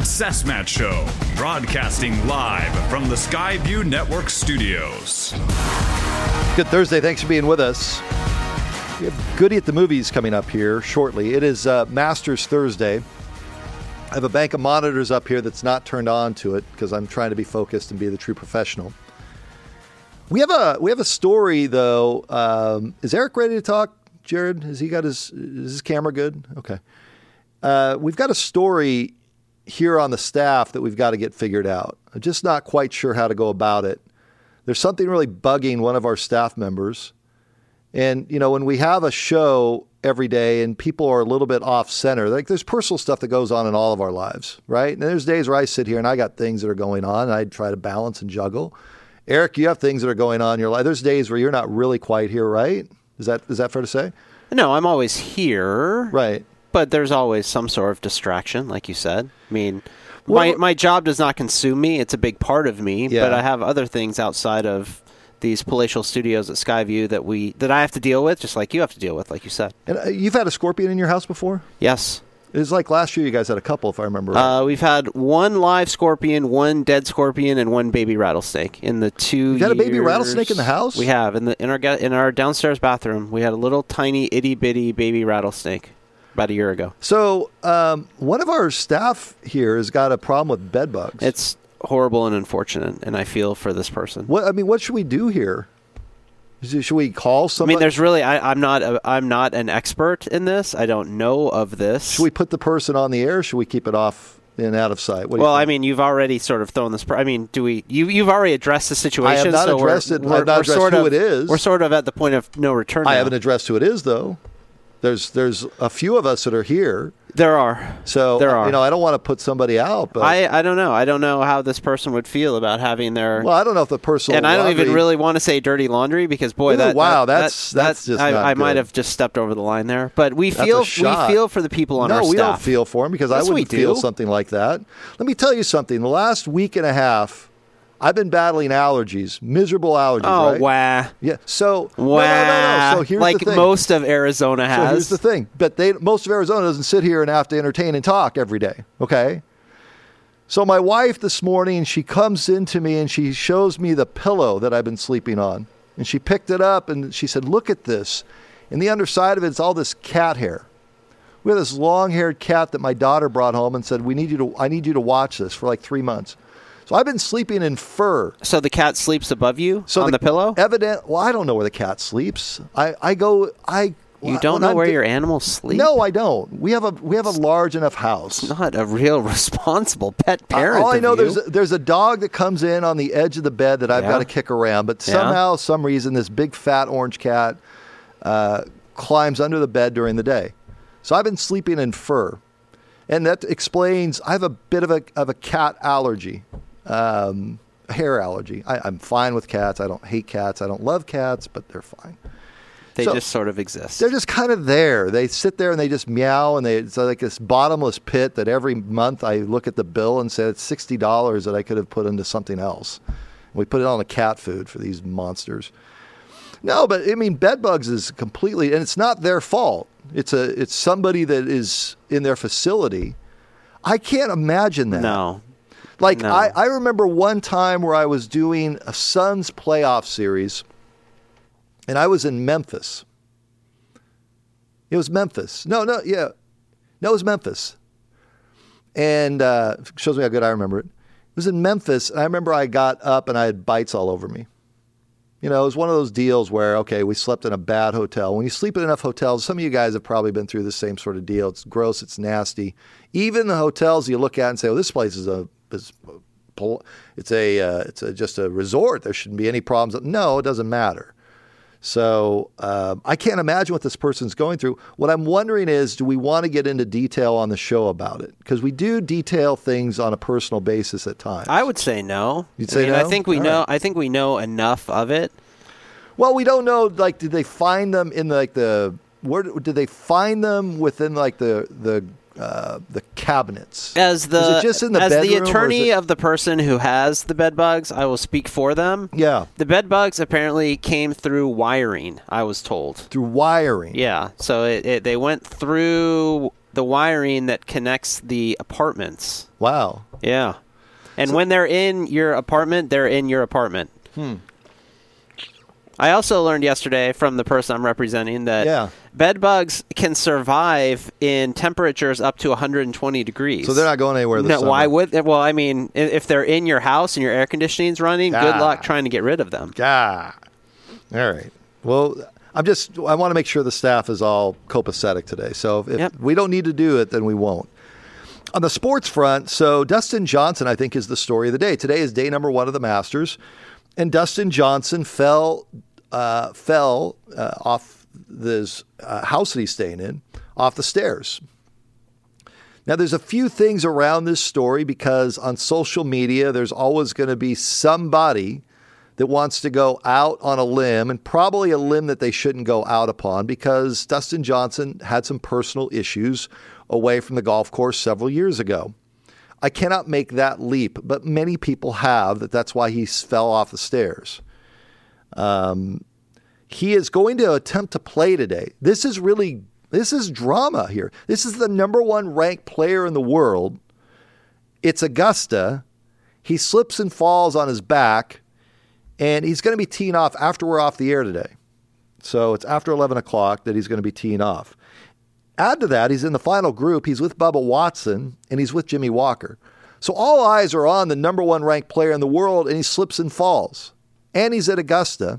Matt Sesmat Show, broadcasting live from the Skyview Network studios. Good Thursday. Thanks for being with us. We have Goody at the Movies coming up here shortly. It is Masters Thursday. I have a bank of monitors up here that's not turned on to it because I'm trying to be focused and be the true professional. We have a story though. Is Eric ready to talk? Jared, is his camera good? Okay. We've got a story here on the staff that we've got to get figured out. I'm just not quite sure how to go about it. There's something really bugging one of our staff members. And, you know, when we have a show every day and people are a little bit off center, like there's personal stuff that goes on in all of our lives, right? And there's days where I sit here and I got things that are going on and I try to balance and juggle. Eric, you have things that are going on in your life. There's days where you're not really quite here, right? Is that fair to say? No, I'm always here. Right. But there's always some sort of distraction, like you said. I mean, my job does not consume me. It's a big part of me. Yeah. But I have other things outside of these palatial studios at Skyview that I have to deal with, just like you have to deal with, like you said. And you've had a scorpion in your house before? Yes. It was like last year you guys had a couple, if I remember right. We've had one live scorpion, one dead scorpion, and one baby rattlesnake in the 2 years. You had a baby rattlesnake in the house? We have. In our downstairs bathroom, we had a little tiny itty-bitty baby rattlesnake about a year ago. So one of our staff here has got a problem with bed bugs. It's horrible and unfortunate, and I feel for this person. What should we do here? Should we call somebody? I mean, there's really I'm not an expert in this. I don't know of this. Should we put the person on the air? Or should we keep it off and out of sight? Well, I mean, you've already sort of thrown this. I mean, you've already addressed the situation. I have not addressed it. I've not addressed who it is. We're sort of at the point of no return. I haven't addressed who it is, though. There's a few of us that are here. There are. So there are. You know, I don't want to put somebody out, but I don't know. I don't know how this person would feel about having their. Well, I don't know if the personal. And I don't even really want to say dirty laundry because boy, that's just. I might have just stepped over the line there, but we feel for the people on our staff. No, we don't feel for them because I wouldn't feel something like that. Let me tell you something. The last week and a half, I've been battling allergies, miserable allergies. Oh, right? Wah. Yeah. So no. So here's like the thing. Most of Arizona has. So here's the thing. But most of Arizona doesn't sit here and have to entertain and talk every day. Okay. So my wife this morning, she comes into me and she shows me the pillow that I've been sleeping on, and she picked it up and she said, "Look at this." And the underside of it's all this cat hair. We have this long-haired cat that my daughter brought home and said, I need you to watch this for like 3 months. So I've been sleeping in fur. So the cat sleeps above you on the pillow? Well, I don't know where the cat sleeps. You don't know where your animals sleep? No, I don't. We have a large enough house. It's not a real responsible pet parent. All I know, there's a dog that comes in on the edge of the bed that I've got to kick around. But somehow, some reason, this big fat orange cat climbs under the bed during the day. So I've been sleeping in fur, and that explains I have a bit of a cat allergy. Hair allergy. I'm fine with cats. I don't hate cats. I don't love cats, but they're fine. They just sort of exist. They're just kind of there. They sit there and they just meow, and it's like this bottomless pit that every month I look at the bill and say it's $60 that I could have put into something else. We put it on the cat food for these monsters. No, but I mean, bed bugs is completely, and it's not their fault. It's somebody that is in their facility. I can't imagine that. No. Like, no. I remember one time where I was doing a Suns playoff series, and I was in Memphis. It was Memphis. No, it was Memphis. And shows me how good I remember it. It was in Memphis, and I remember I got up and I had bites all over me. You know, it was one of those deals where, okay, we slept in a bad hotel. When you sleep in enough hotels, some of you guys have probably been through the same sort of deal. It's gross, it's nasty. Even the hotels you look at and say, well, this place is just a resort. There shouldn't be any problems. No, it doesn't matter. So I can't imagine what this person's going through. What I'm wondering is, do we want to get into detail on the show about it? Because we do detail things on a personal basis at times. I would say no. You'd say no? I think we know. Right. I think we know enough of it. Well, we don't know. Like, did they find them in where did they find them within like the cabinets? Is it just in the bedroom, the attorney of of the person who has the bed bugs, I will speak for them. Yeah. The bed bugs apparently came through wiring, I was told. Through wiring? Yeah. So they went through the wiring that connects the apartments. Wow. Yeah. And when they're in your apartment, they're in your apartment. I also learned yesterday from the person I'm representing that bed bugs can survive in temperatures up to 120 degrees. So they're not going anywhere this summer. Why would? Well, I mean, if they're in your house and your air conditioning's running, good luck trying to get rid of them. All right. Well, I want to make sure the staff is all copacetic today. So if we don't need to do it, then we won't. On the sports front, so Dustin Johnson, I think, is the story of the day. Today is day number 1 of the Masters, and Dustin Johnson fell off this house that he's staying in, off the stairs. Now, there's a few things around this story because on social media, there's always going to be somebody that wants to go out on a limb, and probably a limb that they shouldn't go out upon because Dustin Johnson had some personal issues away from the golf course several years ago. I cannot make that leap, but many people have. That's why he fell off the stairs. He is going to attempt to play today. This is drama here. This is the number 1 ranked player in the world. It's Augusta. He slips and falls on his back, and he's going to be teeing off after we're off the air today. So it's after 11 o'clock that he's going to be teeing off. Add to that, he's in the final group. He's with Bubba Watson, and he's with Jimmy Walker. So all eyes are on the number 1 ranked player in the world, and he slips and falls. And he's at Augusta.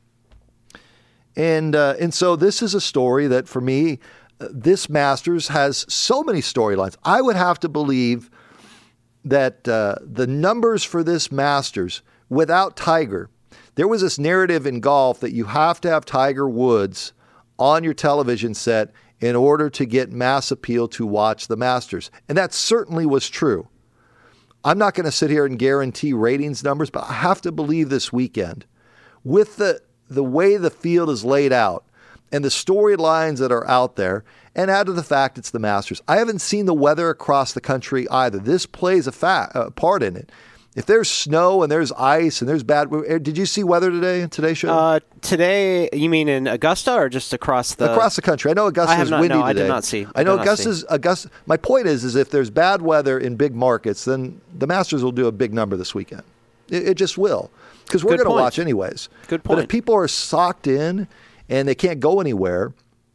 And so this is a story that, for me, this Masters has so many storylines. I would have to believe that the numbers for this Masters, without Tiger, there was this narrative in golf that you have to have Tiger Woods on your television set in order to get mass appeal to watch the Masters. And that certainly was true. I'm not going to sit here and guarantee ratings numbers, but I have to believe this weekend, with the way the field is laid out and the storylines that are out there, and add to the fact it's the Masters. I haven't seen the weather across the country either. This plays a part in it. If there's snow and there's ice and there's bad, did you see weather today in today's show? Today, you mean in Augusta or just across the country? I know Augusta's windy today. I did not see. I know Augusta. My point is if there's bad weather in big markets, then the Masters will do a big number this weekend. It just will, because we're going to watch anyways. Good point. But if people are socked in and they can't go anywhere,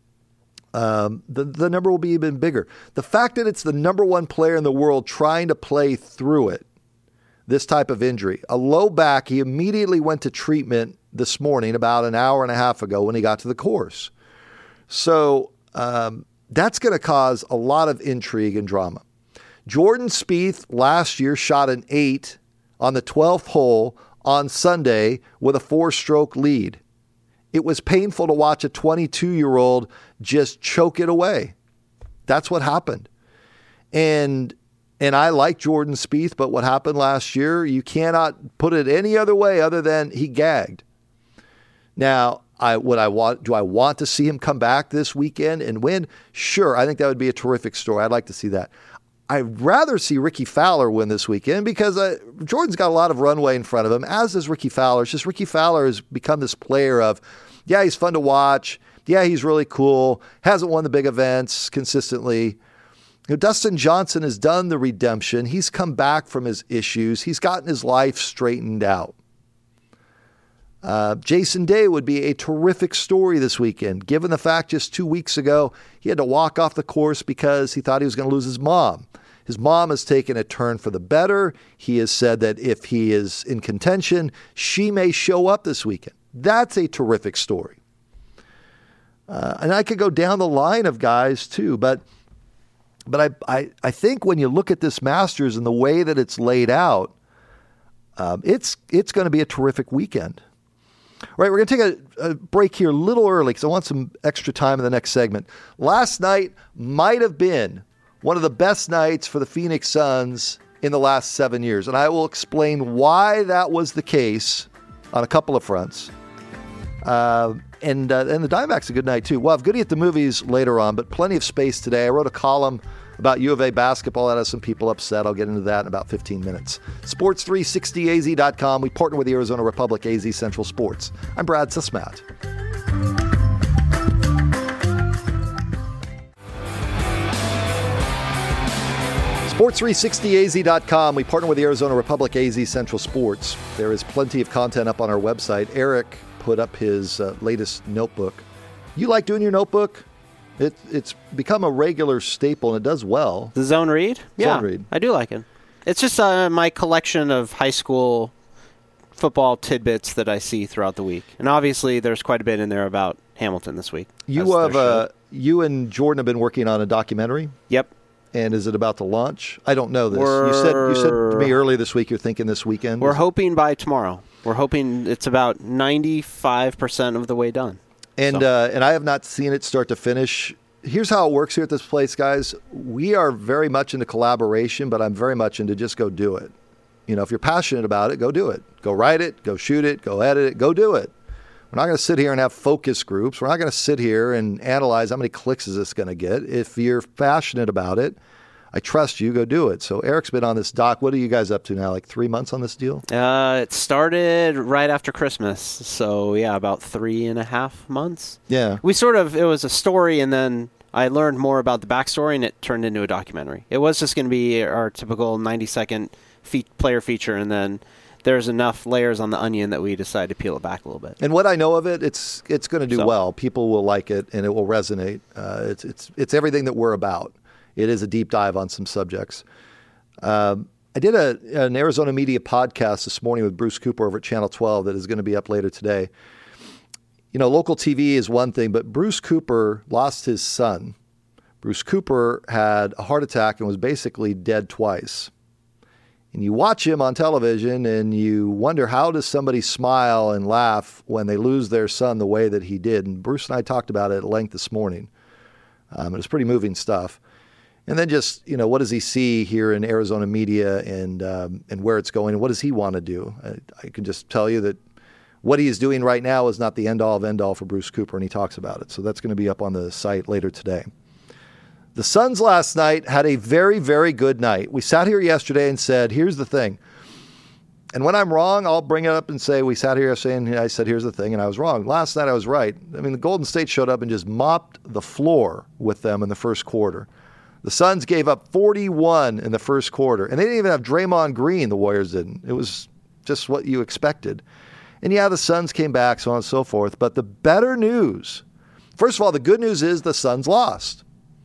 the number will be even bigger. The fact that it's the number 1 player in the world trying to play through it, this type of injury, a low back, he immediately went to treatment this morning about an hour and a half ago when he got to the course. So that's going to cause a lot of intrigue and drama. Jordan Spieth last year shot an 8 on the 12th hole on Sunday with a 4-stroke lead. It was painful to watch a 22-year-old just choke it away. That's what happened. And I like Jordan Spieth, but what happened last year, you cannot put it any other way other than he gagged. Now, do I want to see him come back this weekend and win? Sure, I think that would be a terrific story. I'd like to see that. I'd rather see Ricky Fowler win this weekend because Jordan's got a lot of runway in front of him, as does Ricky Fowler. It's just Ricky Fowler has become this player of, yeah, he's fun to watch. Yeah, he's really cool. Hasn't won the big events consistently. Dustin Johnson has done the redemption. He's come back from his issues. He's gotten his life straightened out. Jason Day would be a terrific story this weekend, given the fact just 2 weeks ago he had to walk off the course because he thought he was going to lose his mom. His mom has taken a turn for the better. He has said that if he is in contention, she may show up this weekend. That's a terrific story. And I could go down the line of guys too, but I think when you look at this Masters and the way that it's laid out, it's going to be a terrific weekend. All right, we're going to take a break here a little early because I want some extra time in the next segment. Last night might have been one of the best nights for the Phoenix Suns in the last 7 years, and I will explain why that was the case on a couple of fronts. And the Diamondbacks a good night too. We'll have Goody at the Movies later on, but plenty of space today. I wrote a column about U of A basketball that has some people upset. I'll get into that in about 15 minutes. Sports360az.com. We partner with the Arizona Republic AZ Central Sports. I'm Brad Sismat. Sports360az.com. We partner with the Arizona Republic AZ Central Sports. There is plenty of content up on our website. Eric put up his latest notebook. You like doing your notebook? It's become a regular staple, and it does well. The Zone Read? Yeah, Zone Read. I do like it. It's just my collection of high school football tidbits that I see throughout the week. And obviously, there's quite a bit in there about Hamilton this week. You and Jordan have been working on a documentary? Yep. And is it about to launch? I don't know this. You said to me earlier this week you're thinking this weekend. We're hoping by tomorrow. We're hoping it's about 95% of the way done. And I have not seen it start to finish. Here's how it works here at this place, guys. We are very much into collaboration, but I'm very much into just go do it. You know, if you're passionate about it, go do it. Go write it, go shoot it, go edit it, go do it. We're not going to sit here and have focus groups. We're not going to sit here and analyze how many clicks is this going to get. If you're passionate about it, I trust you, go do it. So Eric's been on this doc. What are you guys up to now, like 3 months on this deal? It started right after Christmas. So, yeah, about 3.5 months. Yeah. It was a story, and then I learned more about the backstory, and it turned into a documentary. It was just going to be our typical 90-second player feature, and then there's enough layers on the onion that we decided to peel it back a little bit. And what I know of it, it's going to do well. People will like it, and it will resonate. It's everything that we're about. It is a deep dive on some subjects. I did an Arizona Media podcast this morning with Bruce Cooper over at Channel 12 that is going to be up later today. You know, local TV is one thing, but Bruce Cooper lost his son. Bruce Cooper had a heart attack and was basically dead twice. And you watch him on television and you wonder, how does somebody smile and laugh when they lose their son the way that he did? And Bruce and I talked about it at length this morning. It was pretty moving stuff. And then just, you know, what does he see here in Arizona media and where it's going, and what does he want to do? I can just tell you that what he is doing right now is not the end-all of end-all for Bruce Cooper, and he talks about it. So that's going to be up on the site later today. The Suns last night had a very, very good night. We sat here yesterday and said, here's the thing. And when I'm wrong, I'll bring it up and say, we sat here yesterday and I said, here's the thing, and I was wrong. Last night I was right. I mean, the Golden State showed up and just mopped the floor with them in the first quarter. The Suns gave up 41 in the first quarter, and they didn't even have Draymond Green, the Warriors didn't. It was just what you expected. And yeah, the Suns came back, so on and so forth. But the better news, first of all, the good news is the Suns lost.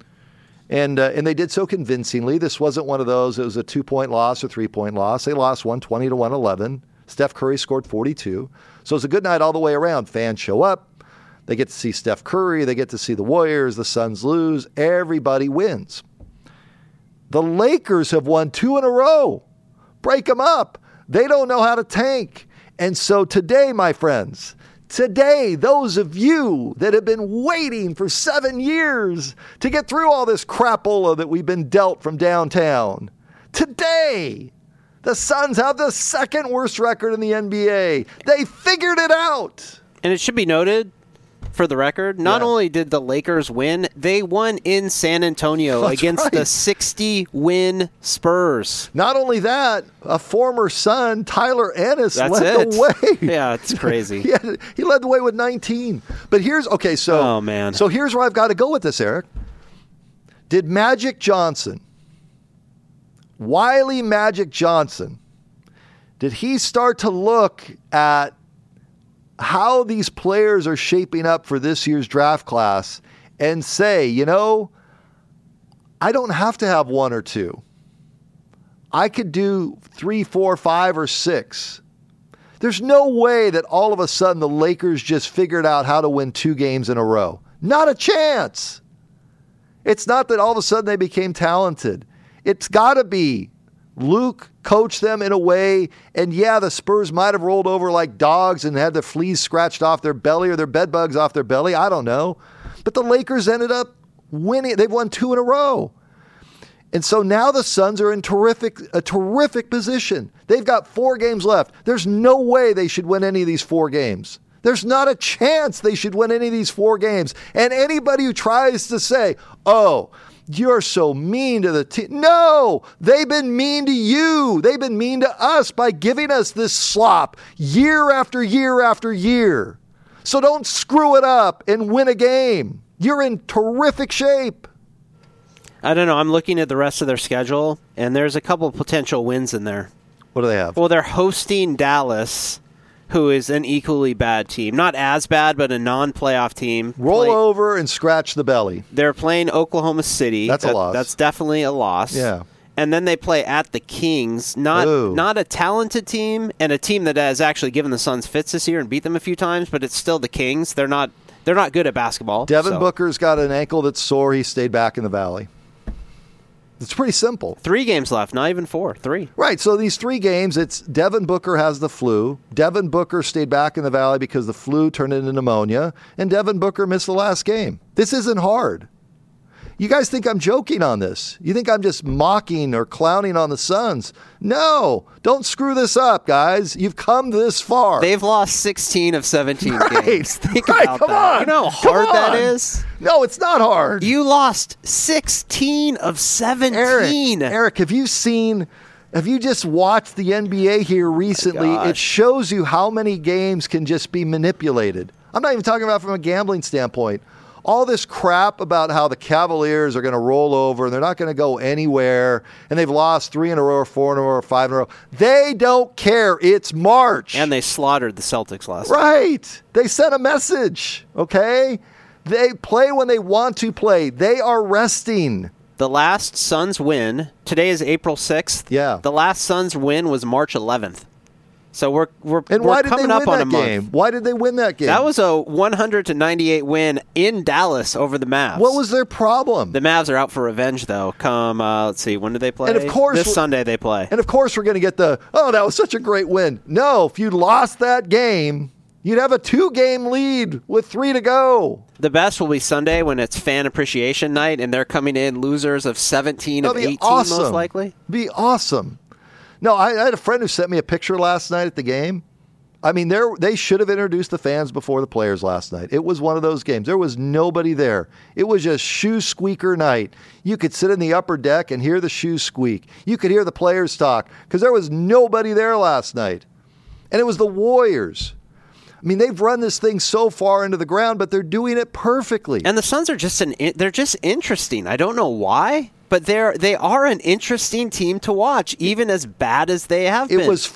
And they did so convincingly. This wasn't one of those, it was a 2-point loss or 3-point loss. They lost 120 to 111. Steph Curry scored 42. So it's a good night all the way around. Fans show up. They get to see Steph Curry. They get to see the Warriors. The Suns lose. Everybody wins. The Lakers have won 2 in a row. Break them up. They don't know how to tank. And so today, my friends, today, those of you that have been waiting for 7 years to get through all this crapola that we've been dealt from downtown, today, the Suns have the second worst record in the NBA. They figured it out. And it should be noted, for the record, not only did the Lakers win, they won in San Antonio against the 60-win Spurs. Not only that, a former Sun, Tyler Ennis, led the way. Yeah, it's crazy. He led the way with 19. But here's, so here's where I've got to go with this, Eric. Did Wiley Magic Johnson, did he start to look at how these players are shaping up for this year's draft class and say, you know, I don't have to have 1 or 2. I could do 3, 4, 5, or 6. There's no way that all of a sudden the Lakers just figured out how to win 2 games in a row. Not a chance. It's not that all of a sudden they became talented. It's got to be Luke coached them in a way, and yeah, the Spurs might have rolled over like dogs and had the fleas scratched off their belly or their bed bugs off their belly. I don't know. But the Lakers ended up winning. They've won 2 in a row. And so now the Suns are in a terrific position. They've got 4 games left. There's no way they should win any of these 4 games. There's not a chance they should win any of these 4 games. And anybody who tries to say, oh, you're so mean to the team. No, they've been mean to you. They've been mean to us by giving us this slop year after year after year. So don't screw it up and win a game. You're in terrific shape. I don't know. I'm looking at the rest of their schedule, and there's a couple of potential wins in there. What do they have? Well, they're hosting Dallas, who is an equally bad team. Not as bad, but a non-playoff team. Roll over and scratch the belly. They're playing Oklahoma City. That's a loss. That's definitely a loss. Yeah. And then they play at the Kings, not a talented team, and a team that has actually given the Suns fits this year and beat them a few times, but it's still the Kings. They're not good at basketball. Devin Booker's got an ankle that's sore. He stayed back in the Valley. It's pretty simple. 3 games left, not even 4. 3. Right, so these 3 games, it's Devin Booker has the flu. Devin Booker stayed back in the Valley because the flu turned into pneumonia, and Devin Booker missed the last game. This isn't hard. You guys think I'm joking on this? You think I'm just mocking or clowning on the Suns? No, don't screw this up, guys. You've come this far. They've lost 16 of 17 games. Think right, about come that. on. You know how hard that is? No, it's not hard. You lost 16 of 17. Eric, have you just watched the NBA here recently? It shows you how many games can just be manipulated. I'm not even talking about from a gambling standpoint. All this crap about how the Cavaliers are going to roll over and they're not going to go anywhere and they've lost 3 in a row or 4 in a row or 5 in a row. They don't care. It's March. And they slaughtered the Celtics last night. Right. They sent a message, okay? They play when they want to play. They are resting. The last Suns win, today is April 6th. Yeah. The last Suns win was March 11th. So we're coming up on a game? month. Why did they win that game? That was a 100-98 win in Dallas over the Mavs. What was their problem? The Mavs are out for revenge, though. Come, let's see, when do they play? And of course, this Sunday they play. And of course, we're going to get that was such a great win. No, if you lost that game, you'd have a 2-game lead with 3 to go. The best will be Sunday when it's fan appreciation night, and they're coming in losers of 17 of 18, awesome. most likely. Be awesome. No, I had a friend who sent me a picture last night at the game. I mean, they should have introduced the fans before the players last night. It was one of those games. There was nobody there. It was just shoe squeaker night. You could sit in the upper deck and hear the shoes squeak. You could hear the players talk because there was nobody there last night. And it was the Warriors. I mean, they've run this thing so far into the ground, but they're doing it perfectly. And the Suns are they're just interesting. I don't know why. But they are an interesting team to watch, even as bad as they have been. It was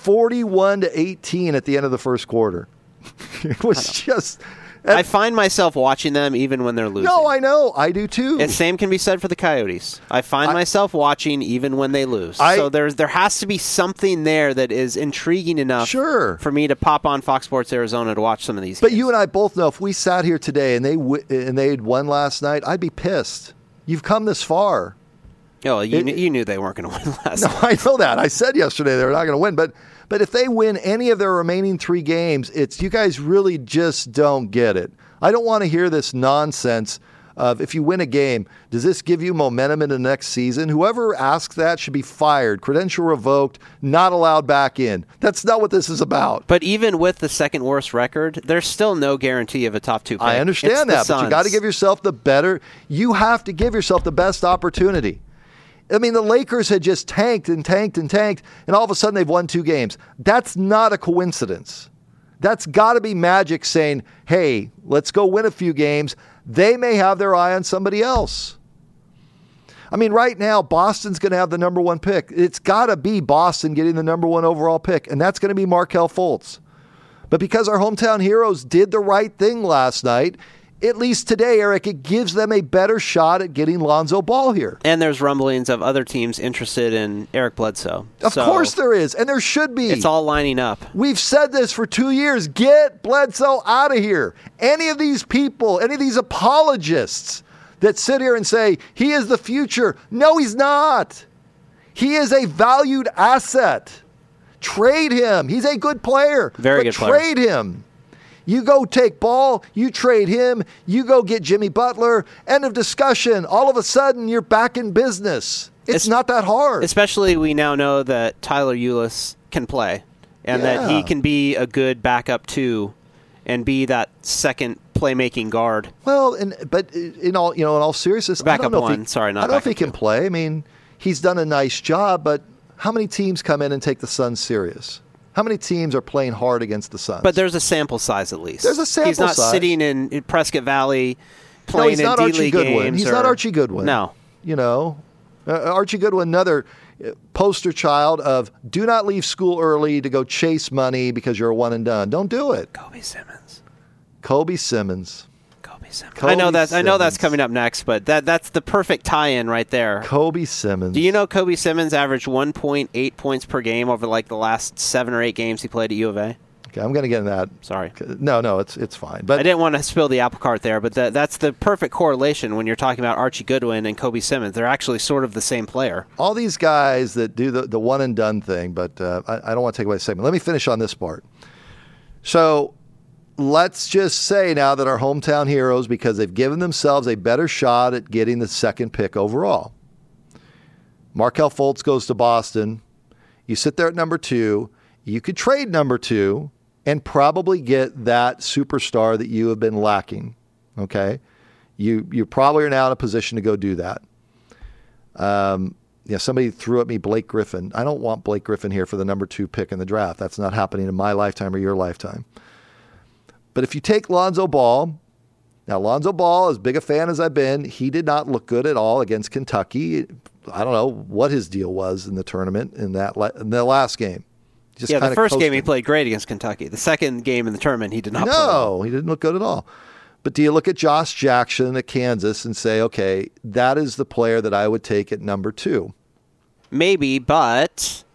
41-18 at the end of the first quarter. It was just... I find myself watching them even when they're losing. No, I know. I do too. And same can be said for the Coyotes. I find myself watching even when they lose. So there has to be something there that is intriguing enough for me to pop on Fox Sports Arizona to watch some of these games. But you and I both know if we sat here today and they had won last night, I'd be pissed. You've come this far. Oh, you knew they weren't going to win last night. No, I know that. I said yesterday they were not going to win. But if they win any of their remaining 3 games, it's you guys really just don't get it. I don't want to hear this nonsense of if you win a game, does this give you momentum in the next season? Whoever asks that should be fired, credential revoked, not allowed back in. That's not what this is about. But even with the second worst record, there's still no guarantee of a top 2 pick. I understand that, but you got to give yourself you have to give yourself the best opportunity. I mean, the Lakers had just tanked, and all of a sudden they've won 2 games. That's not a coincidence. That's got to be magic saying, hey, let's go win a few games. They may have their eye on somebody else. I mean, right now, Boston's going to have the number 1 pick. It's got to be Boston getting the number 1 overall pick, and that's going to be Markelle Fultz. But because our hometown heroes did the right thing last night, at least today, Eric, it gives them a better shot at getting Lonzo Ball here. And there's rumblings of other teams interested in Eric Bledsoe. Of course there is, and there should be. It's all lining up. We've said this for 2 years. Get Bledsoe out of here. Any of these people, any of these apologists that sit here and say, he is the future. No, he's not. He is a valued asset. Trade him. He's a good player. Very good player. Trade him. You go take Ball, you trade him, you go get Jimmy Butler, end of discussion. All of a sudden, you're back in business. It's not that hard. Especially we now know that Tyler Ulis can play and that he can be a good backup too and be that second playmaking guard. Well, but in all seriousness, I don't know if he can play. I mean, he's done a nice job, but how many teams come in and take the Suns serious? How many teams are playing hard against the Suns? But there's a sample size at least. There's a sample size. He's not sitting in Prescott Valley playing in D-League games. He's not Archie Goodwin. No. Archie Goodwin, another poster child of do not leave school early to go chase money because you're a one and done. Don't do it. Kobe Simmons. I know that's coming up next, but that's the perfect tie-in right there. Kobe Simmons. Do you know Kobe Simmons averaged 1.8 points per game over like the last 7 or 8 games he played at U of A? Okay, I'm going to get in that. Sorry. No, it's fine. But I didn't want to spill the apple cart there, but that's the perfect correlation when you're talking about Archie Goodwin and Kobe Simmons. They're actually sort of the same player. All these guys that do the one and done thing, but I don't want to take away the segment. Let me finish on this part. So let's just say now that our hometown heroes, because they've given themselves a better shot at getting the second pick overall. Markelle Fultz goes to Boston. You sit there at number 2. You could trade number 2 and probably get that superstar that you have been lacking. Okay? You probably are now in a position to go do that. Somebody threw at me Blake Griffin. I don't want Blake Griffin here for the number 2 pick in the draft. That's not happening in my lifetime or your lifetime. But if you take Lonzo Ball, now Lonzo Ball, as big a fan as I've been, he did not look good at all against Kentucky. I don't know what his deal was in the tournament in the last game. The first game he played great against Kentucky. The second game in the tournament he did not play. No, he didn't look good at all. But do you look at Josh Jackson at Kansas and say, okay, that is the player that I would take at number 2? Maybe, but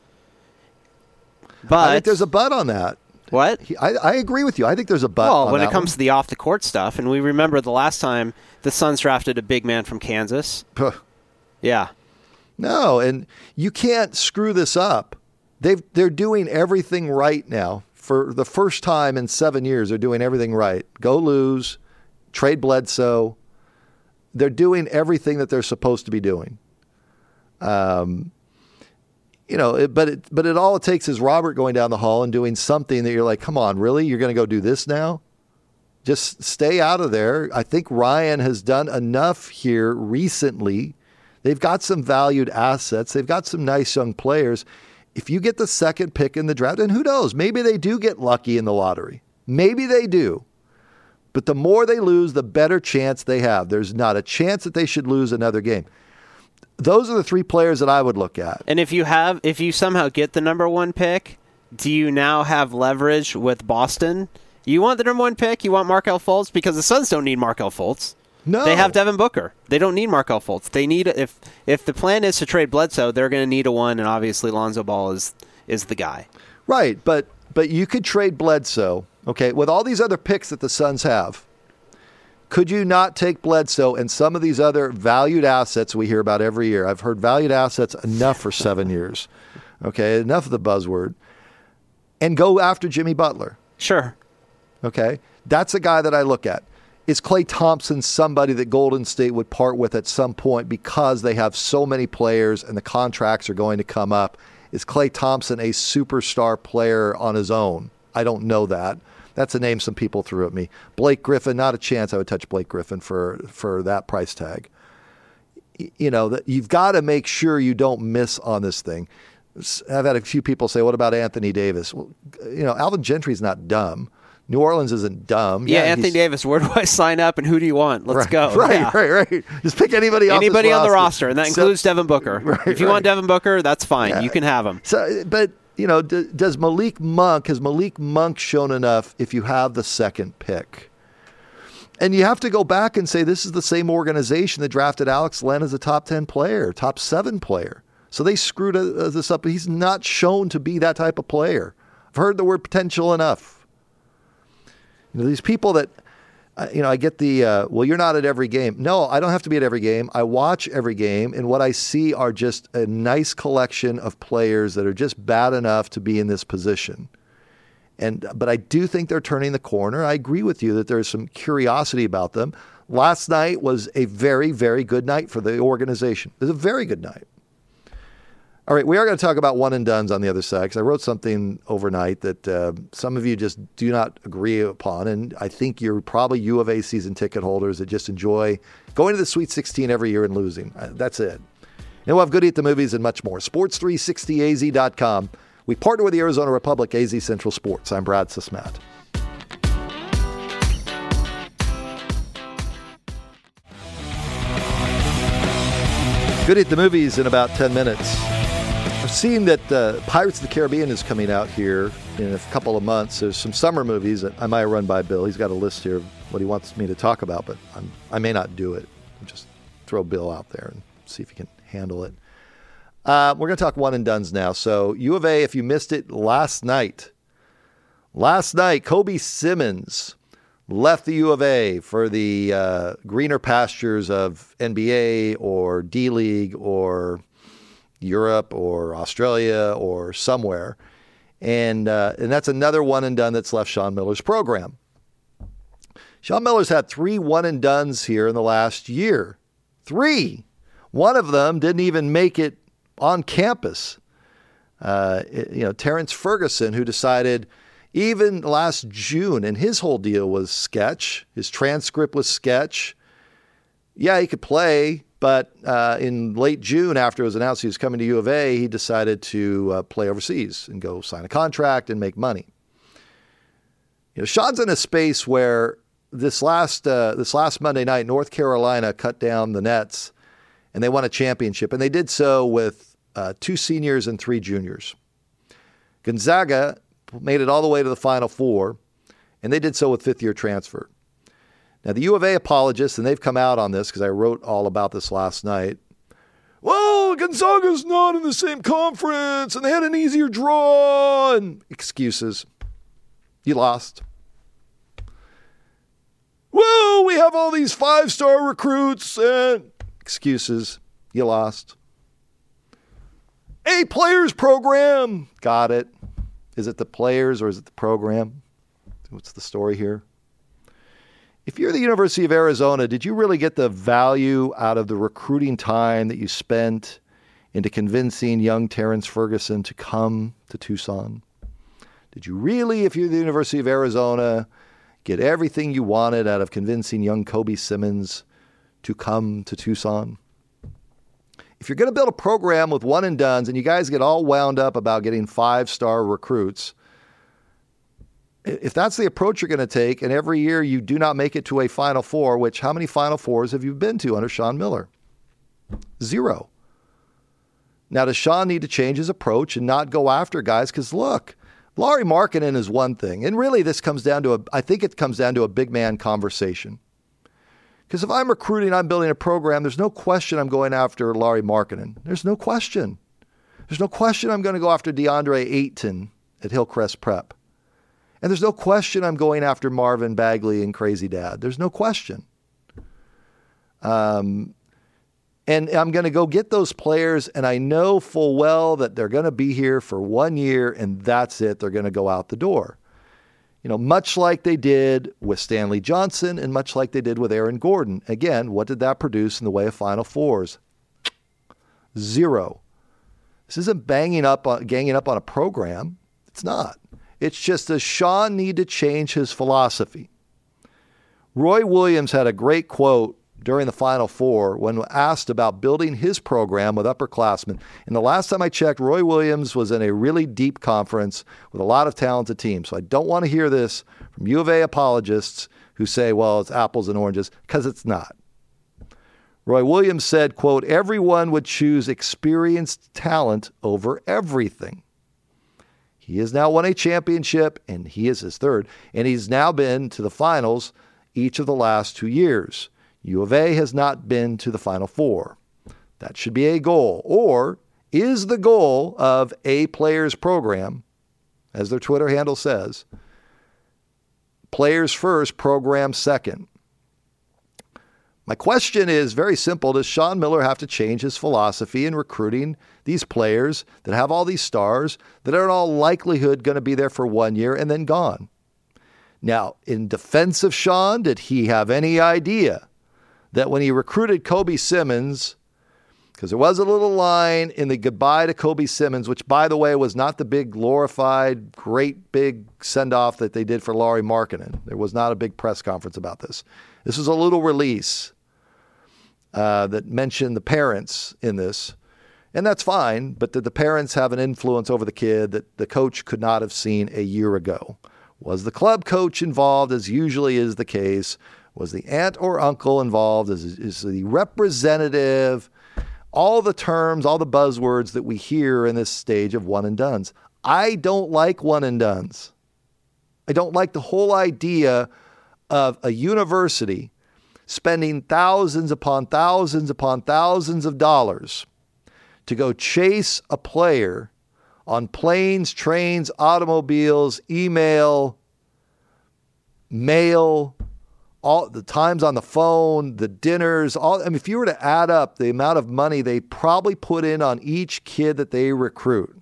I think there's a but on that. What? I agree with you. I think there's a but on that. Well, when it comes to the off-the-court stuff, and we remember the last time the Suns drafted a big man from Kansas. Yeah. No, and you can't screw this up. They're doing everything right now. For the first time in 7 years, they're doing everything right. Go lose, trade Bledsoe. They're doing everything that they're supposed to be doing. But all it takes is Robert going down the hall and doing something that you're like, come on, really? You're going to go do this now? Just stay out of there. I think Ryan has done enough here recently. They've got some valued assets. They've got some nice young players. If you get the second pick in the draft, and who knows, maybe they do get lucky in the lottery. Maybe they do. But the more they lose, the better chance they have. There's not a chance that they should lose another game. Those are the 3 players that I would look at. And if you somehow get the number 1 pick, do you now have leverage with Boston? You want the number 1 pick? You want Markelle Fultz? Because the Suns don't need Markelle Fultz. No. They have Devin Booker. They don't need Markelle Fultz. They need if the plan is to trade Bledsoe, they're going to need a 1, and obviously Lonzo Ball is the guy. Right, but you could trade Bledsoe, okay, with all these other picks that the Suns have. Could you not take Bledsoe and some of these other valued assets we hear about every year? I've heard valued assets enough for 7 years. Okay, enough of the buzzword. And go after Jimmy Butler. Sure. Okay, that's a guy that I look at. Is Klay Thompson somebody that Golden State would part with at some point because they have so many players and the contracts are going to come up? Is Klay Thompson a superstar player on his own? I don't know that. That's a name some people threw at me. Blake Griffin, not a chance I would touch Blake Griffin for that price tag. You've got to make sure you don't miss on this thing. I've had a few people say, what about Anthony Davis? Well, Alvin Gentry's not dumb. New Orleans isn't dumb. Yeah, Anthony Davis, where do I sign up and who do you want? Let's go. Right. Just pick anybody on the roster, and that includes Devin Booker. If you want Devin Booker, that's fine. Yeah. You can have him. So, but has Malik Monk shown enough if you have the second pick? And you have to go back and say this is the same organization that drafted Alex Len as a top 10 player, top 7 player. So they screwed this up. He's not shown to be that type of player. I've heard the word potential enough. These people that, I get the, well, you're not at every game. No, I don't have to be at every game. I watch every game, and what I see are just a nice collection of players that are just bad enough to be in this position. But I do think they're turning the corner. I agree with you that there's some curiosity about them. Last night was a very, very good night for the organization. It was a very good night. All right, we are going to talk about one and dones on the other side because I wrote something overnight that some of you just do not agree upon, and I think you're probably U of A season ticket holders that just enjoy going to the Sweet 16 every year and losing. That's it. And we'll have Goody at the Movies and much more. Sports360az.com. We partner with the Arizona Republic, AZ Central Sports. I'm Brad Sismat. Goody at the movies in about 10 minutes. I've seen that Pirates of the Caribbean is coming out here in a couple of months. There's some summer movies that I might run by Bill. He's got a list here of what he wants me to talk about, but I may not do it. I'll just throw Bill out there and see if he can handle it. We're going to talk one and dones now. So U of A, if you missed it last night, Kobe Simmons left the U of A for the greener pastures of NBA or D-League or Europe or Australia or somewhere. And that's another one and done that's left Sean Miller's program. Sean Miller's had 3 one and dones here in the last year. 3. One of them didn't even make it on campus. Terrence Ferguson, who decided even last June, and his whole deal was sketch. His transcript was sketch. Yeah, he could play, but in late June, after it was announced he was coming to U of A, he decided to play overseas and go sign a contract and make money. Sean's in a space where this last Monday night, North Carolina cut down the nets, and they won a championship, and they did so with 2 seniors and 3 juniors. Gonzaga made it all the way to the Final Four, and they did so with 5th-year transfer. Now, the U of A apologists, and they've come out on this because I wrote all about this last night. Well, Gonzaga's not in the same conference, and they had an easier draw, and excuses. You lost. Well, we have all these 5-star recruits, and excuses. You lost. A players program. Got it. Is it the players or is it the program? What's the story here? If you're the University of Arizona, did you really get the value out of the recruiting time that you spent into convincing young Terrence Ferguson to come to Tucson? Did you really, if you're the University of Arizona, get everything you wanted out of convincing young Kobe Simmons to come to Tucson? If you're going to build a program with one and dones and you guys get all wound up about getting 5-star recruits, if that's the approach you're going to take, and every year you do not make it to a Final Four, which how many Final Fours have you been to under Sean Miller? 0. Now, does Sean need to change his approach and not go after guys? Because look, Lauri Markkanen is one thing. And really this comes down to I think it comes down to a big man conversation. Because if I'm recruiting, I'm building a program, there's no question I'm going after Lauri Markkanen. There's no question. There's no question I'm going to go after DeAndre Ayton at Hillcrest Prep. And there's no question I'm going after Marvin Bagley and Crazy Dad. There's no question. And I'm going to go get those players, and I know full well that they're going to be here for 1 year, and that's it. They're going to go out the door. Much like they did with Stanley Johnson and much like they did with Aaron Gordon. Again, what did that produce in the way of Final Fours? 0. This isn't ganging up on a program. It's not. It's just does Sean need to change his philosophy? Roy Williams had a great quote during the Final Four when asked about building his program with upperclassmen. And the last time I checked, Roy Williams was in a really deep conference with a lot of talented teams. So I don't want to hear this from U of A apologists who say, well, it's apples and oranges, because it's not. Roy Williams said, quote, everyone would choose experienced talent over everything. He has now won a championship, and he is his 3rd. And he's now been to the finals each of the last 2 years. U of A has not been to the Final Four. That should be a goal. Or is the goal of a players program, as their Twitter handle says, players first, program second? My question is very simple. Does Sean Miller have to change his philosophy in recruiting these players that have all these stars that are in all likelihood going to be there for 1 year and then gone? Now, in defense of Sean, did he have any idea that when he recruited Kobe Simmons, because there was a little line in the goodbye to Kobe Simmons, which, by the way, was not the big glorified, great big send-off that they did for Lauri Markkanen. There was not a big press conference about this. This was a little release that mentioned the parents in this. And that's fine, but did the parents have an influence over the kid that the coach could not have seen a year ago? Was the club coach involved, as usually is the case? Was the aunt or uncle involved? Is the representative all the terms, all the buzzwords that we hear in this stage of one and dones. I don't like one and dones. I don't like the whole idea of a university spending thousands upon thousands upon thousands of dollars to go chase a player on planes, trains, automobiles, email, mail, all the times on the phone, the dinners, if you were to add up the amount of money they probably put in on each kid that they recruit,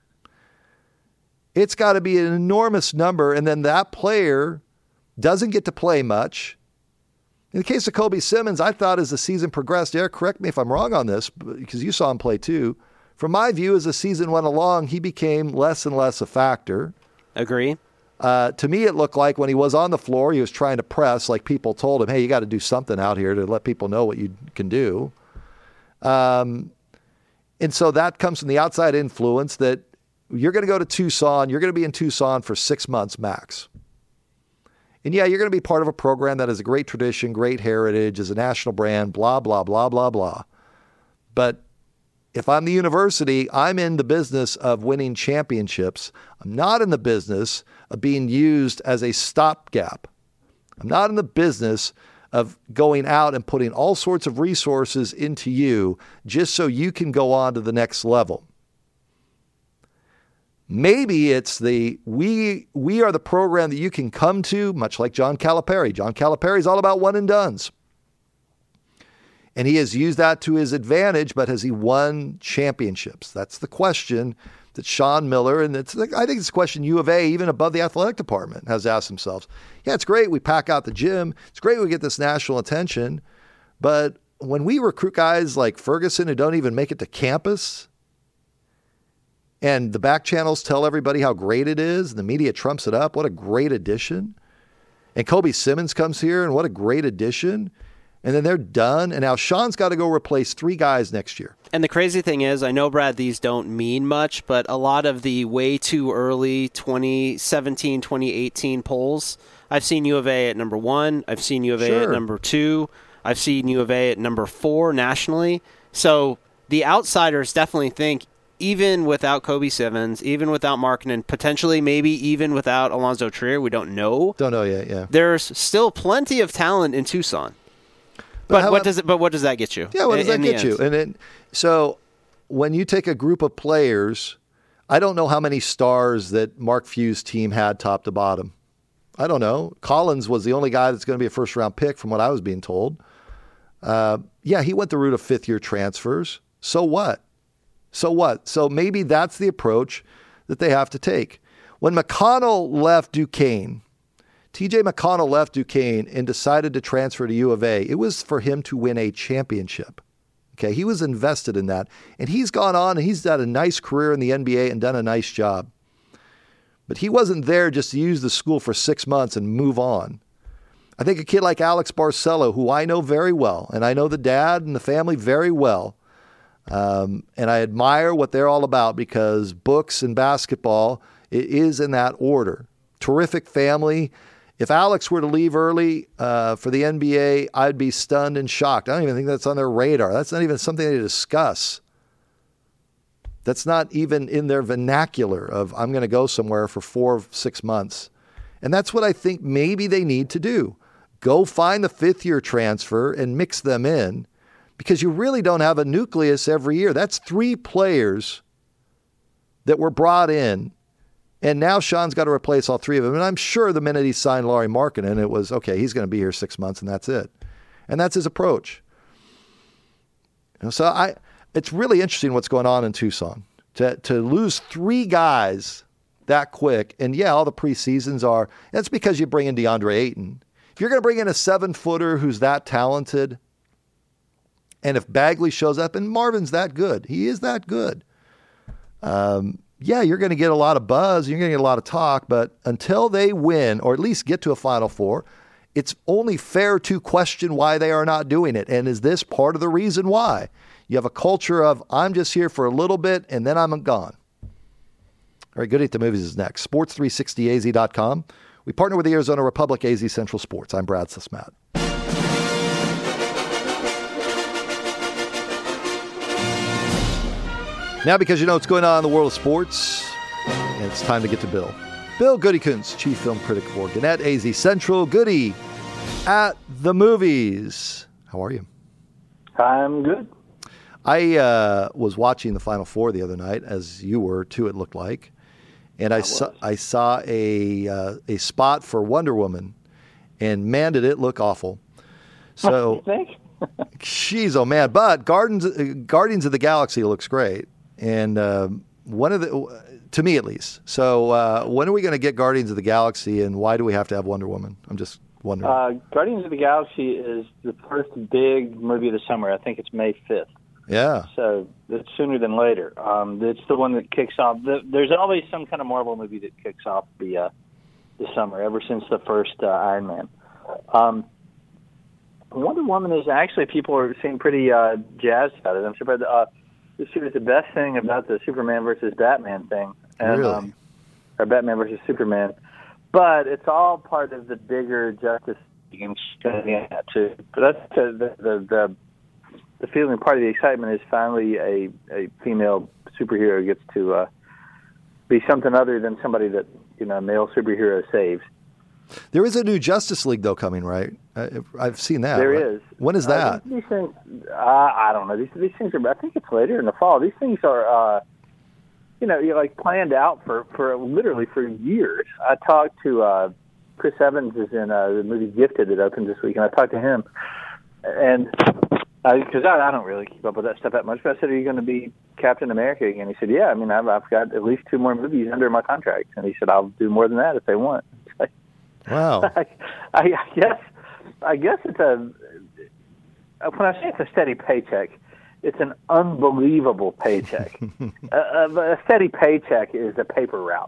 it's got to be an enormous number. And then that player doesn't get to play much. In the case of Kobe Simmons, I thought as the season progressed, Eric, correct me if I'm wrong on this, because you saw him play too. From my view, as the season went along, he became less and less a factor. Agree. To me, it looked like when he was on the floor, he was trying to press, like people told him, hey, you got to do something out here to let people know what you can do. And so that comes from the outside influence that you're going to go to Tucson, you're going to be in Tucson for 6 months max. And yeah, you're going to be part of a program that has a great tradition, great heritage, is a national brand, blah, blah, blah, blah, blah. But if I'm the university, I'm in the business of winning championships. I'm not in the business of being used as a stopgap. I'm not in the business of going out and putting all sorts of resources into you just so you can go on to the next level. Maybe it's we are the program that you can come to, much like John Calipari. John Calipari is all about one and dones. And he has used that to his advantage, but has he won championships? That's the question that Sean Miller, and I think it's a question U of A, even above the athletic department, has asked themselves. Yeah, it's great we pack out the gym. It's great we get this national attention. But when we recruit guys like Ferguson who don't even make it to campus, and the back channels tell everybody how great it is, and the media trumps it up, what a great addition. And Kobe Simmons comes here, and what a great addition. And then they're done. And now Sean's got to go replace 3 guys next year. And the crazy thing is, I know, Brad, these don't mean much, but a lot of the way too early 2017, 2018 polls, I've seen U of A at number 1. I've seen U of A at number 2. I've seen U of A at number 4 nationally. So the outsiders definitely think, even without Kobe Simmons, even without Markkanen, potentially maybe even without Alonzo Trier, we don't know. Don't know yet, yeah. There's still plenty of talent in Tucson. But what does that get you? Yeah, what does that get you? And so when you take a group of players, I don't know how many stars that Mark Few's team had top to bottom. I don't know. Collins was the only guy that's going to be a first-round pick from what I was being told. Yeah, he went the route of fifth-year transfers. So what? So maybe that's the approach that they have to take. When McConnell left Duquesne, TJ McConnell left Duquesne and decided to transfer to U of A, it was for him to win a championship. Okay, he was invested in that. And he's gone on and he's had a nice career in the NBA and done a nice job. But he wasn't there just to use the school for 6 months and move on. I think a kid like Alex Barcelo, who I know very well, and I know the dad and the family very well, and I admire what they're all about because books and basketball, it is in that order. Terrific family. If Alex were to leave early for the NBA, I'd be stunned and shocked. I don't even think that's on their radar. That's not even something they discuss. That's not even in their vernacular of I'm going to go somewhere for 4 or 6 months. And that's what I think maybe they need to do. Go find the fifth-year transfer and mix them in because you really don't have a nucleus every year. That's 3 players that were brought in. And now Sean's got to replace all 3 of them. And I'm sure the minute he signed Lauri Markkanen, it was, okay, he's going to be here 6 months and that's it. And that's his approach. So it's really interesting what's going on in Tucson. To lose 3 guys that quick, and yeah, all the preseasons are, that's because you bring in DeAndre Ayton. If you're going to bring in a 7-footer who's that talented, and if Bagley shows up, and Marvin's that good, he is that good, yeah, you're going to get a lot of buzz, you're going to get a lot of talk, but until they win, or at least get to a Final Four, it's only fair to question why they are not doing it. And is this part of the reason why? You have a culture of, I'm just here for a little bit, and then I'm gone. All right, Good at the Movies is next. Sports360az.com. We partner with the Arizona Republic AZ Central Sports. I'm Brad Sismat. Now, because you know what's going on in the world of sports, and it's time to get to Bill. Bill Goody Kuntz, Chief Film Critic for Gannett AZ Central. Goody, at the movies. How are you? I'm good. I was watching the Final Four the other night, as you were too, it looked like. And I saw a spot for Wonder Woman, and man, did it look awful. So, you think? Jeez, oh man! But Guardians of the Galaxy looks great, and to me at least. So, when are we going to get Guardians of the Galaxy, and why do we have to have Wonder Woman? I'm just wondering. Guardians of the Galaxy is the first big movie of the summer. I think it's May 5th. Yeah. So it's sooner than later. It's the one that kicks off. There's always some kind of Marvel movie that kicks off the summer, ever since the first Iron Man. Wonder Woman is actually, people are seem pretty jazzed about it. I'm surprised. This was the best thing about the Superman versus Batman thing. And, really? Or Batman versus Superman. But it's all part of the bigger Justice League and too. But that's the feeling, part of the excitement is finally a female superhero gets to be something other than somebody that, a male superhero saves. There is a new Justice League, though, coming, right? I've seen that. There right? is. When is that? These things, I don't know. These things are, I think it's later in the fall. These things are, like planned out for literally for years. I talked to Chris Evans is in the movie Gifted that opened this week, and I talked to him, and because I don't really keep up with that stuff that much, but I said, "Are you going to be Captain America again?" He said, "Yeah. I mean, I've got at least 2 more movies under my contract," and he said, "I'll do more than that if they want." Wow. I guess it's when I say it's a steady paycheck, it's an unbelievable paycheck. A steady paycheck is a paper route.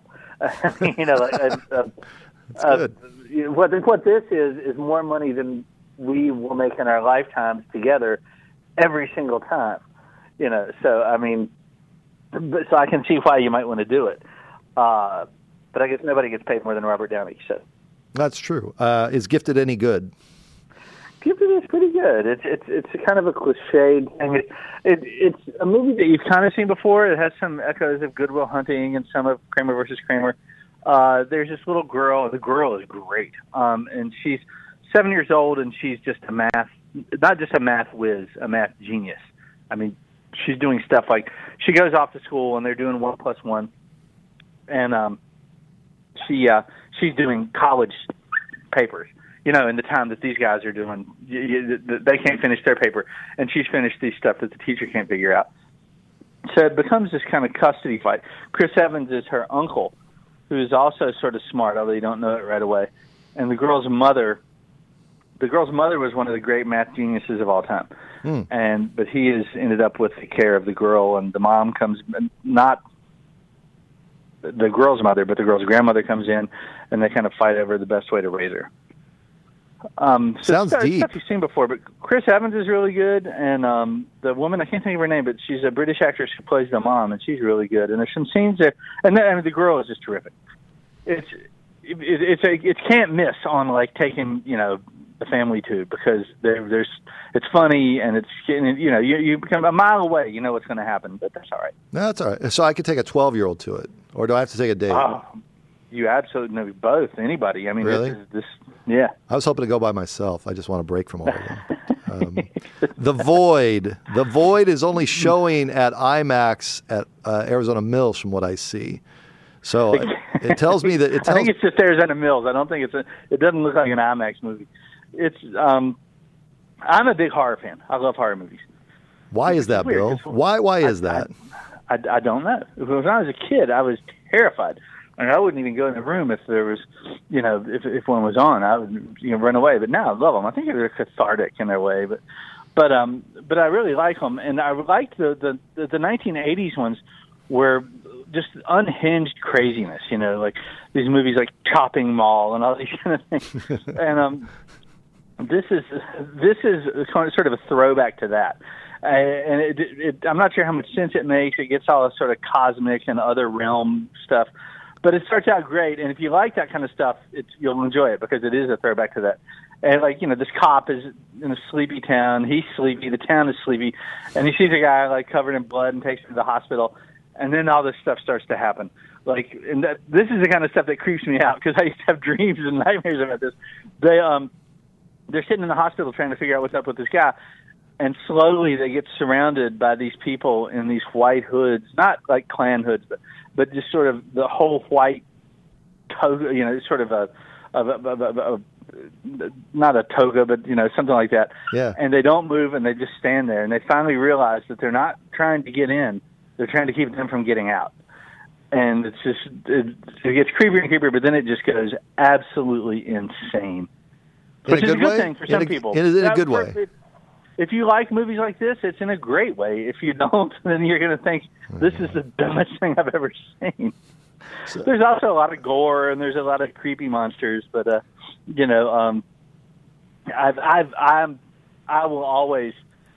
What this is more money than we will make in our lifetimes together every single time. So I mean, so I can see why you might want to do it. But I guess nobody gets paid more than Robert Downey. So. That's true. Is Gifted any good? Gifted is pretty good. It's kind of a cliched thing. It's a movie that you've kind of seen before. It has some echoes of Good Will Hunting and some of Kramer versus Kramer. There's this little girl. The girl is great, and she's 7 years old, and she's just not just a math whiz, a math genius. I mean, she's doing stuff like she goes off to school, and they're doing 1 + 1, and she's doing college papers, in the time that these guys are doing, they can't finish their paper, and she's finished these stuff that the teacher can't figure out. So it becomes this kind of custody fight. Chris Evans is her uncle, who is also sort of smart, although you don't know it right away. And the girl's mother was one of the great math geniuses of all time. But he has ended up with the care of the girl, and the mom comes, not the girl's mother, but the girl's grandmother comes in, and they kind of fight over the best way to raise her. Sounds deep. Stuff you've seen before, but Chris Evans is really good, and the woman, I can't think of her name, but she's a British actress who plays the mom, and she's really good. And there's some scenes there, and the girl is just terrific. It can't miss on like taking the family tube, because it's funny, and it's you become a mile away, you know what's going to happen, but that's all right. No, that's all right. So I could take a 12-year-old to it, or do I have to take a date? You absolutely know both. Anybody. I mean, really? Yeah. I was hoping to go by myself. I just want a break from all of them. The Void is only showing at IMAX at Arizona Mills, from what I see. So it tells me that I think it's just Arizona Mills. I don't think it doesn't look like an IMAX movie. It's I'm a big horror fan. I love horror movies. Why is that, Bill? Why is that? I don't know. When I was a kid, I was terrified. I wouldn't even go in the room if there was, if one was on. I would, run away. But now I love them. I think they're cathartic in their way. But I really like them, and I liked the 1980s ones were just unhinged craziness. Like these movies like Chopping Mall and all these kind of things. And this is sort of a throwback to that. And I'm not sure how much sense it makes. It gets all this sort of cosmic and other realm stuff. But it starts out great, and if you like that kind of stuff, you'll enjoy it, because it is a throwback to that. And, like, this cop is in a sleepy town. He's sleepy. The town is sleepy. And he sees a guy, like, covered in blood and takes him to the hospital. And then all this stuff starts to happen. Like, and this is the kind of stuff that creeps me out because I used to have dreams and nightmares about this. They're sitting in the hospital trying to figure out what's up with this guy. And slowly they get surrounded by these people in these white hoods, not like Klan hoods, but just sort of the whole white toga, sort of a not a toga, but something like that. Yeah. And they don't move, and they just stand there. And they finally realize that they're not trying to get in; they're trying to keep them from getting out. And it gets creepier and creepier, but then it just goes absolutely insane, which is a good thing for some people. In a good way. If you like movies like this, it's in a great way. If you don't, then you're going to think this is the dumbest thing I've ever seen. So, there's also a lot of gore and there's a lot of creepy monsters, but I will always,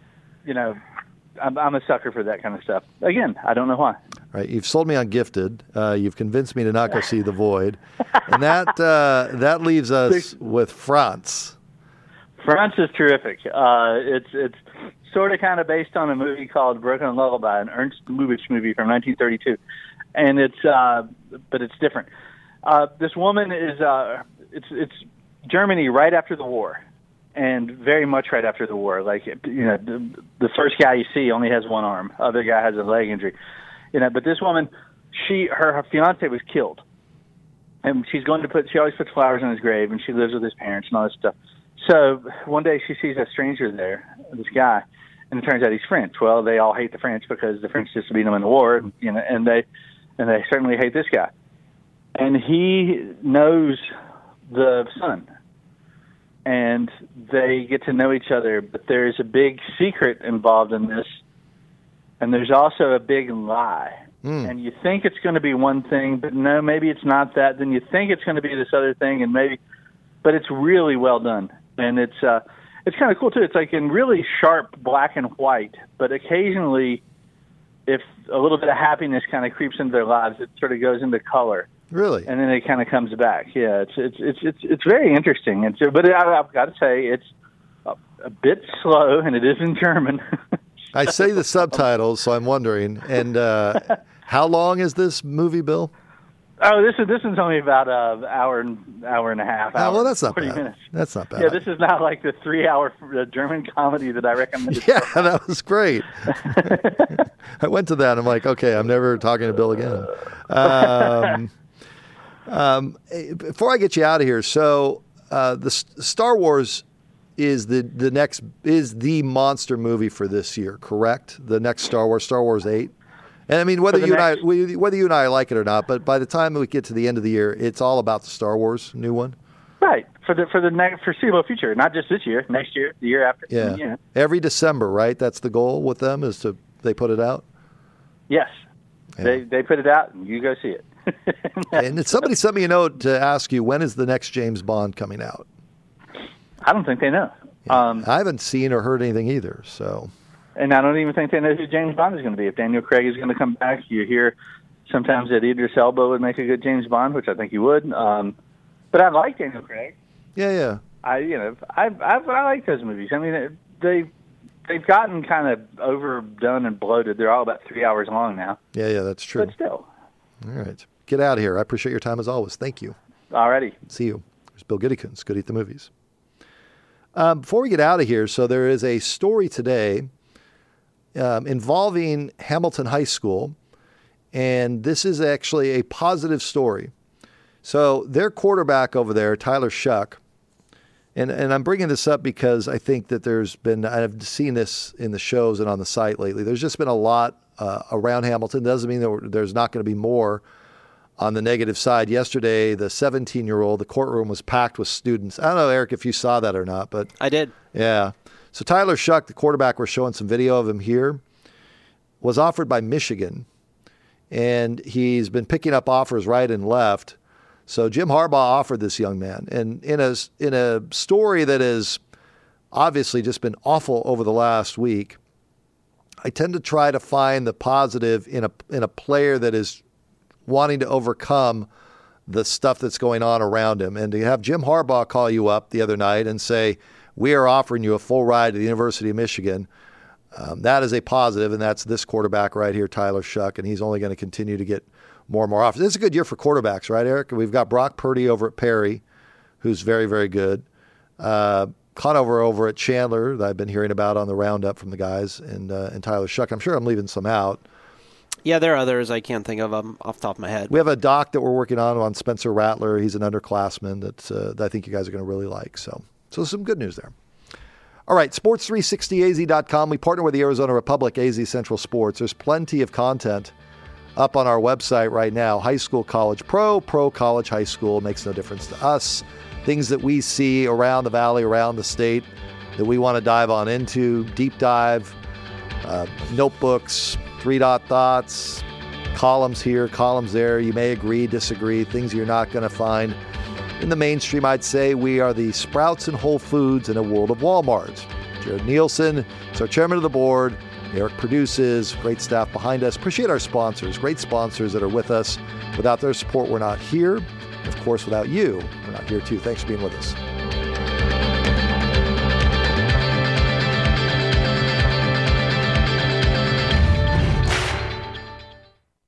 I'm a sucker for that kind of stuff. Again, I don't know why. Right, you've sold me on Gifted. You've convinced me to not go see The Void, and that leaves us with France. France is terrific. It's sort of kind of based on a movie called Broken Lullaby, an Ernst Lubitsch movie from 1932, and but it's different. This woman is it's Germany right after the war, and very much right after the war. Like the first guy you see only has one arm, other guy has a leg injury, But this woman, her fiance was killed, and she always puts flowers on his grave, and she lives with his parents and all this stuff. So one day she sees a stranger there, this guy, and it turns out he's French. Well, they all hate the French because the French just beat them in the war, and they certainly hate this guy. And he knows the son, and they get to know each other. But there's a big secret involved in this, and there's also a big lie. And you think it's going to be one thing, but no, maybe it's not that. Then you think it's going to be this other thing, but it's really well done. And it's kind of cool, too. It's like in really sharp black and white, but occasionally, if a little bit of happiness kind of creeps into their lives, it sort of goes into color. Really? And then it kind of comes back. Yeah, it's very interesting. But I've got to say, it's a bit slow, and it is in German. I say the subtitles, so I'm wondering. And how long is this movie, Bill? Oh, this one's only about an hour and a half. Well, that's not 40 bad. minutes. That's not bad. Yeah, this is not like the 3-hour German comedy that I recommended. Yeah, that was great. I went to that, and I'm like, okay, I'm never talking to Bill again. Before I get you out of here, so the Star Wars is the monster movie for this year, correct? The next Star Wars 8. And I mean, whether you and I like it or not, but by the time we get to the end of the year, it's all about the Star Wars new one. Right, for the foreseeable future, not just this year, next year, the year after. Yeah. Every December, right? That's the goal with them, is they put it out. Yes, yeah. They put it out, and you go see it. And somebody sent me a note to ask you, when is the next James Bond coming out? I don't think they know. Yeah. I haven't seen or heard anything either. So. And I don't even think they know who James Bond is going to be. If Daniel Craig is going to come back, you hear sometimes that Idris Elba would make a good James Bond, which I think he would. But I like Daniel Craig. Yeah. I like those movies. I mean, they've gotten kind of overdone and bloated. They're all about 3 hours long now. Yeah, that's true. But still. All right. Get out of here. I appreciate your time as always. Thank you. All righty. See you. There's Bill Goodykins, Good Eat the Movies. Before we get out of here, so there is a story today involving Hamilton High School, and this is actually a positive story. So their quarterback over there, Tyler Shuck, and I'm bringing this up because I think that I've seen this in the shows and on the site lately. There's just been a lot around Hamilton. Doesn't mean that there's not going to be more on the negative side. Yesterday, the 17-year-old, the courtroom was packed with students. I don't know, Eric, if you saw that or not, but I did. Yeah. So Tyler Shuck, the quarterback, we're showing some video of him here, was offered by Michigan, and he's been picking up offers right and left. So Jim Harbaugh offered this young man, and in a story that has obviously just been awful over the last week, I tend to try to find the positive in a player that is wanting to overcome the stuff that's going on around him. And to have Jim Harbaugh call you up the other night and say, we are offering you a full ride to the University of Michigan, that is a positive, and that's this quarterback right here, Tyler Shough, and he's only going to continue to get more and more offers. This is a good year for quarterbacks, right, Eric? We've got Brock Purdy over at Perry, who's very, very good. Conover over at Chandler that I've been hearing about on the roundup from the guys, and Tyler Shough. I'm sure I'm leaving some out. Yeah, there are others I can't think of off the top of my head. We have a doc that we're working on Spencer Rattler. He's an underclassman that I think you guys are going to really like. So some good news there. All right, sports360az.com. We partner with the Arizona Republic, AZ Central Sports. There's plenty of content up on our website right now. High school, college, pro college, high school. Makes no difference to us. Things that we see around the valley, around the state that we want to dive on into. Deep dive, notebooks, 3-dot thoughts, columns here, columns there. You may agree, disagree, things you're not going to find in the mainstream. I'd say we are the Sprouts and Whole Foods in a world of Walmart. Jared Nielsen is our chairman of the board. Eric produces. Great staff behind us. Appreciate our sponsors. Great sponsors that are with us. Without their support, we're not here. Of course, without you, we're not here too. Thanks for being with us.